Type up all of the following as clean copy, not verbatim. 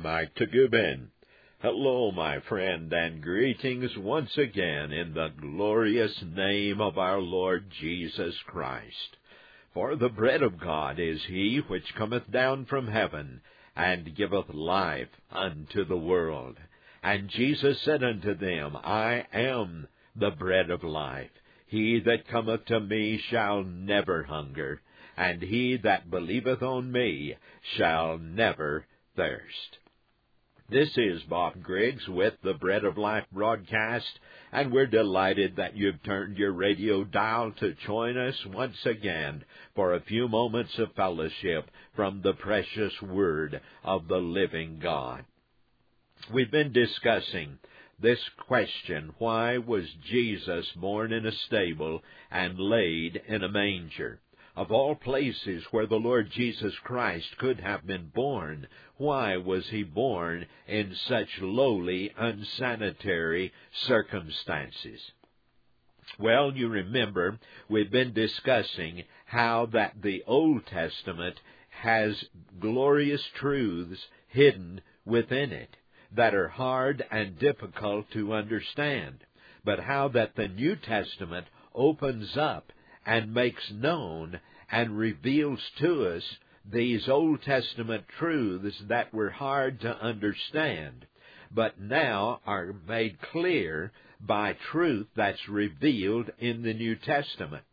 Mike Tagubin. Hello, my friend, and greetings once again in the glorious name of our Lord Jesus Christ. For the bread of God is he which cometh down from heaven, and giveth life unto the world. And Jesus said unto them, I am the bread of life. He that cometh to me shall never hunger, and he that believeth on me shall never thirst. This is Bob Griggs with the Bread of Life broadcast, and we're delighted that you've turned your radio dial to join us once again for a few moments of fellowship from the precious Word of the living God. We've been discussing this question, why was Jesus born in a stable and laid in a manger? Of all places where the Lord Jesus Christ could have been born, why was he born in such lowly, unsanitary circumstances? Well, you remember, we've been discussing how that the Old Testament has glorious truths hidden within it that are hard and difficult to understand, but how that the New Testament opens up and makes known and reveals to us these Old Testament truths that were hard to understand, but now are made clear by truth that's revealed in the New Testament.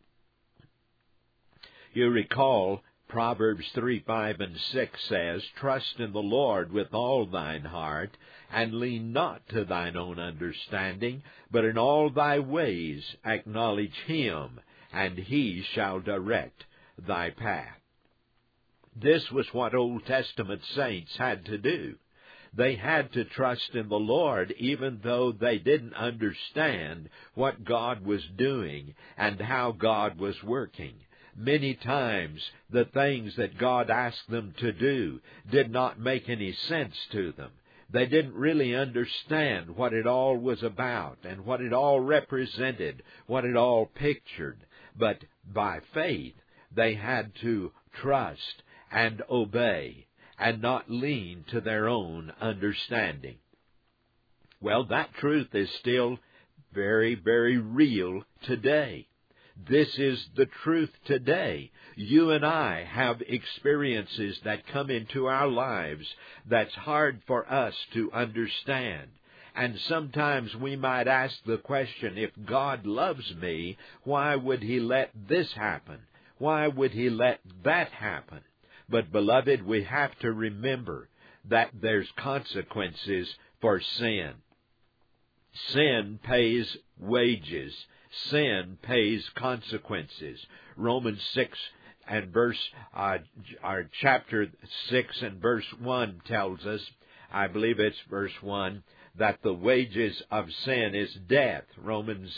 You recall Proverbs 3, 5, and 6 says, Trust in the Lord with all thine heart, and lean not to thine own understanding, but in all thy ways acknowledge him, and he shall direct thy path. This was what Old Testament saints had to do. They had to trust in the Lord even though they didn't understand what God was doing and how God was working. Many times the things that God asked them to do did not make any sense to them. They didn't really understand what it all was about and what it all represented, what it all pictured. But by faith, they had to trust and obey and not lean to their own understanding. Well, that truth is still very, very real today. This is the truth today. You and I have experiences that come into our lives that's hard for us to understand. And sometimes we might ask the question, if God loves me, why would he let this happen? Why would he let that happen? But, beloved, we have to remember that there's consequences for sin. Sin pays wages. Sin pays consequences. Romans 6 and chapter 6 and verse 1 tells us, I believe it's verse 1, that the wages of sin is death. Romans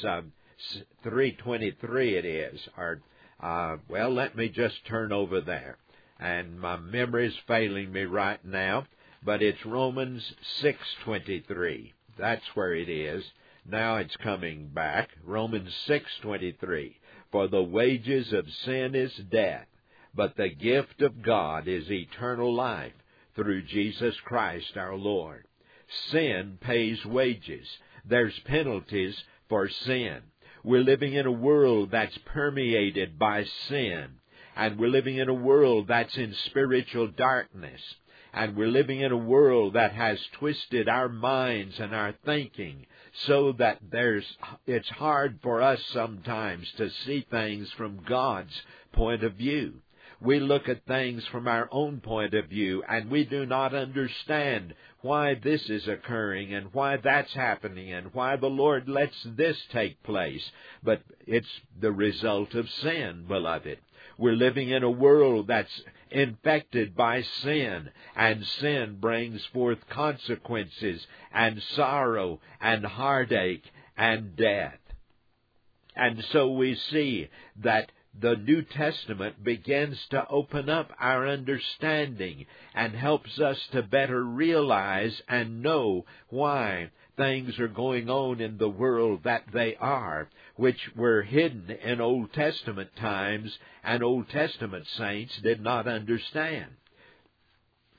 3:23 it is. Well, let me just turn over there. And my memory is failing me right now, but it's Romans 6:23. That's where it is. Now it's coming back. Romans 6:23. For the wages of sin is death, but the gift of God is eternal life through Jesus Christ our Lord. Sin pays wages. There's penalties for sin. We're living in a world that's permeated by sin. And we're living in a world that's in spiritual darkness. And we're living in a world that has twisted our minds and our thinking so that it's hard for us sometimes to see things from God's point of view. We look at things from our own point of view, and we do not understand why this is occurring and why that's happening and why the Lord lets this take place. But it's the result of sin, beloved. We're living in a world that's infected by sin, and sin brings forth consequences and sorrow and heartache and death. And so we see that the New Testament begins to open up our understanding and helps us to better realize and know why things are going on in the world that they are, which were hidden in Old Testament times and Old Testament saints did not understand.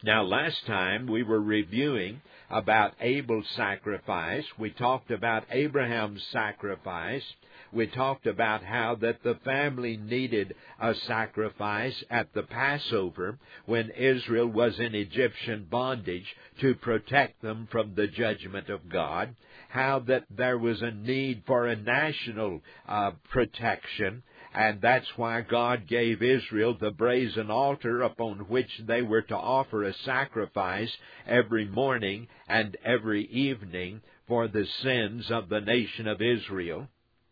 Now, last time we were reviewing about Abel's sacrifice. We talked about Abraham's sacrifice. We talked about how that the family needed a sacrifice at the Passover when Israel was in Egyptian bondage to protect them from the judgment of God. How that there was a need for a national protection. And that's why God gave Israel the brazen altar upon which they were to offer a sacrifice every morning and every evening for the sins of the nation of Israel.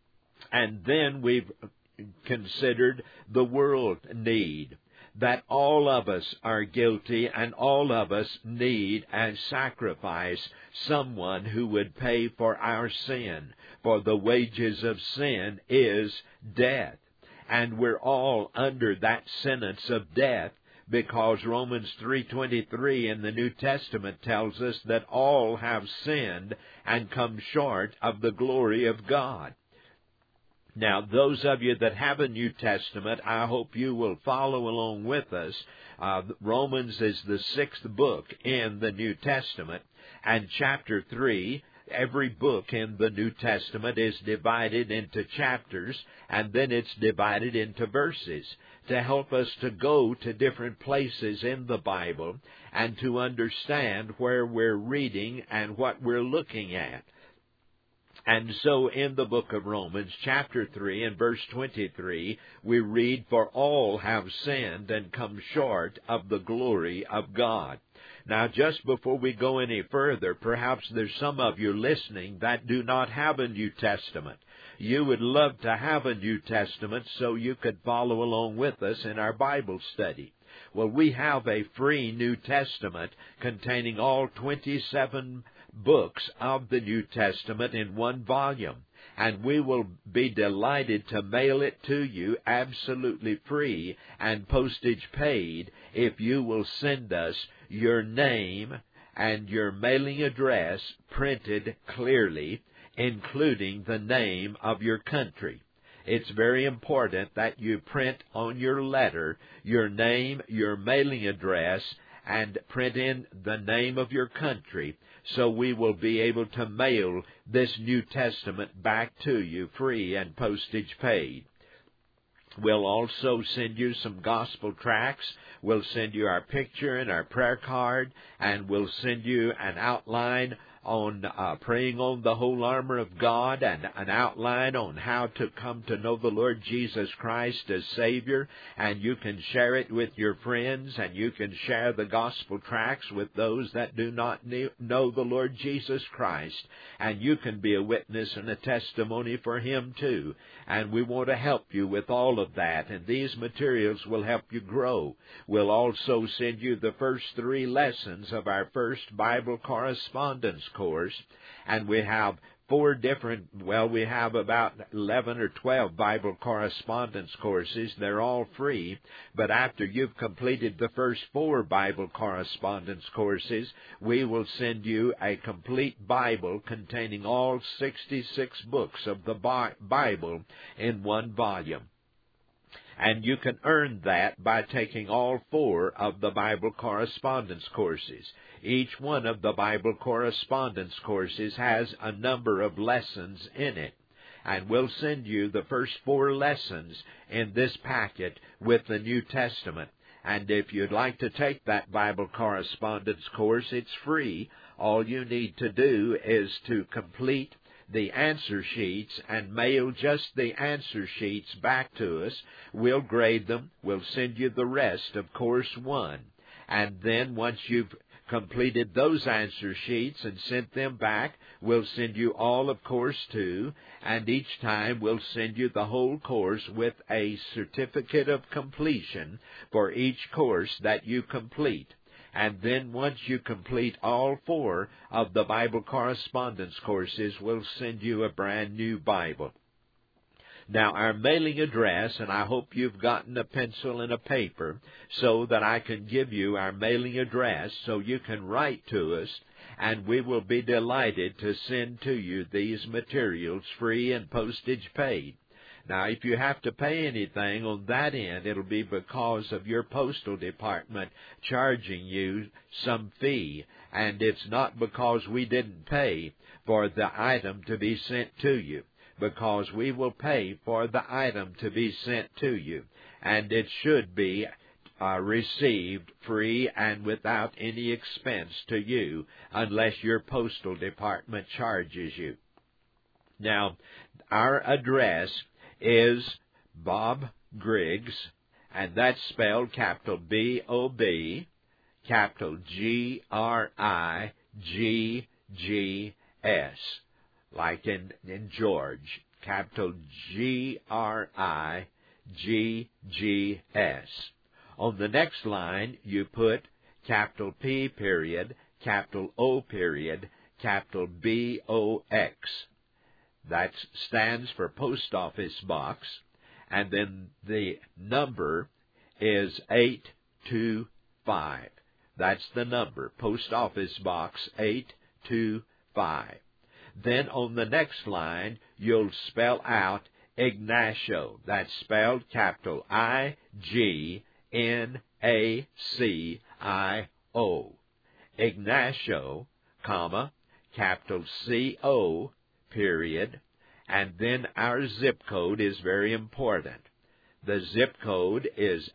And then we've considered the world need, that all of us are guilty and all of us need and sacrifice someone who would pay for our sin. For the wages of sin is death. And we're all under that sentence of death, because Romans 3:23 in the New Testament tells us that all have sinned and come short of the glory of God. Now, those of you that have a New Testament, I hope you will follow along with us. Romans is the 6th book in the New Testament, and chapter 3, every book in the New Testament is divided into chapters, and then it's divided into verses to help us to go to different places in the Bible and to understand where we're reading and what we're looking at. And so in the book of Romans, chapter 3 and verse 23, we read, "For all have sinned and come short of the glory of God." Now, just before we go any further, perhaps there's some of you listening that do not have a New Testament. You would love to have a New Testament so you could follow along with us in our Bible study. Well, we have a free New Testament containing all 27 books of the New Testament in one volume, and we will be delighted to mail it to you absolutely free and postage paid if you will send us your name and your mailing address printed clearly, including the name of your country. It's very important that you print on your letter your name, your mailing address, and print in the name of your country, so we will be able to mail this New Testament back to you free and postage paid. We'll also send you some gospel tracts. We'll send you our picture and our prayer card, and we'll send you an outline on praying on the whole armor of God, and an outline on how to come to know the Lord Jesus Christ as Savior. And you can share it with your friends, and you can share the gospel tracts with those that do not know the Lord Jesus Christ. And you can be a witness and a testimony for Him too. And we want to help you with all of that, and these materials will help you grow. We'll also send you the first 3 lessons of our first Bible correspondence course, and we have 4 different, we have about 11 or 12 Bible correspondence courses. They're all free, but after you've completed the first 4 Bible correspondence courses, we will send you a complete Bible containing all 66 books of the Bible in one volume. And you can earn that by taking all 4 of the Bible correspondence courses. Each one of the Bible correspondence courses has a number of lessons in it. And we'll send you the first 4 lessons in this packet with the New Testament. And if you'd like to take that Bible correspondence course, it's free. All you need to do is to complete the answer sheets and mail just the answer sheets back to us. We'll grade them. We'll send you the rest of Course 1. And then once you've completed those answer sheets and sent them back, we'll send you all of Course 2. And each time we'll send you the whole course with a certificate of completion for each course that you complete. And then once you complete all 4 of the Bible correspondence courses, we'll send you a brand new Bible. Now, our mailing address, and I hope you've gotten a pencil and a paper so that I can give you our mailing address so you can write to us, and we will be delighted to send to you these materials free and postage paid. Now, if you have to pay anything on that end, it'll be because of your postal department charging you some fee, and it's not because we didn't pay for the item to be sent to you, because we will pay for the item to be sent to you, and it should be received free and without any expense to you, unless your postal department charges you. Now, our address is Bob Griggs, and that's spelled capital B-O-B, capital G-R-I-G-G-S, like in George, capital G-R-I-G-G-S. On the next line, you put capital P period, capital O period, capital B-O-X. That stands for Post Office Box, and then the number is 825. That's the number, Post Office Box 825. Then on the next line, you'll spell out Ignacio. That's spelled capital I-G-N-A-C-I-O. Ignacio, comma, capital C-O, period, and then our zip code is very important. The zip code is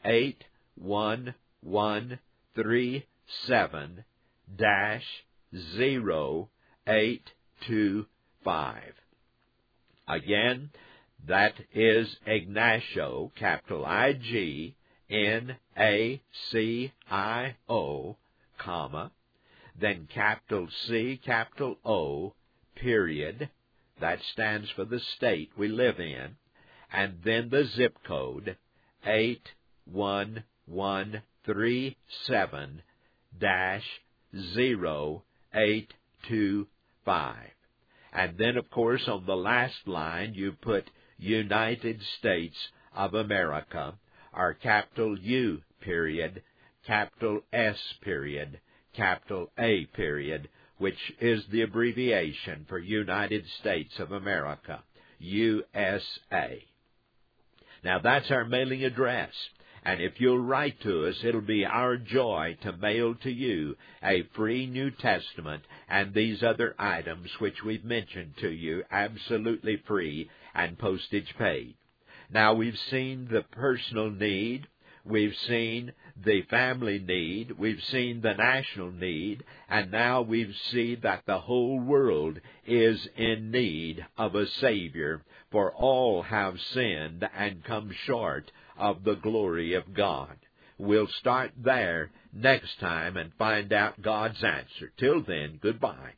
81137-0825. Again, that is Ignacio, capital I-G-N-A-C-I-O, comma, then capital C, capital O, period. That stands for the state we live in. And then the zip code, 81137-0825. And then, of course, on the last line, you put United States of America, or capital U, period, capital S, period, capital A, period, which is the abbreviation for United States of America, USA. Now, that's our mailing address. And if you'll write to us, it'll be our joy to mail to you a free New Testament and these other items which we've mentioned to you, absolutely free and postage paid. Now, we've seen the personal need, we've seen the family need, we've seen the national need, and now we see that the whole world is in need of a Savior, for all have sinned and come short of the glory of God. We'll start there next time and find out God's answer. Till then, goodbye.